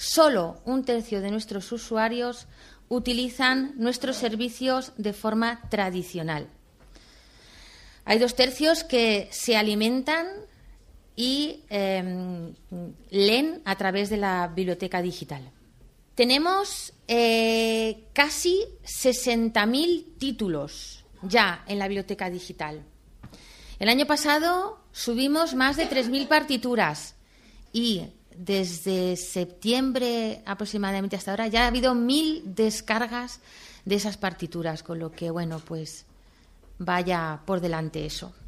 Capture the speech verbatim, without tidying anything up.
solo un tercio de nuestros usuarios utilizan nuestros servicios de forma tradicional. Hay dos tercios que se alimentan y eh, leen a través de la biblioteca digital. Tenemos eh, casi sesenta mil títulos ya en la biblioteca digital. El año pasado subimos más de tres mil partituras y desde septiembre aproximadamente hasta ahora ya ha habido mil descargas de esas partituras, con lo que, bueno, pues vaya por delante eso.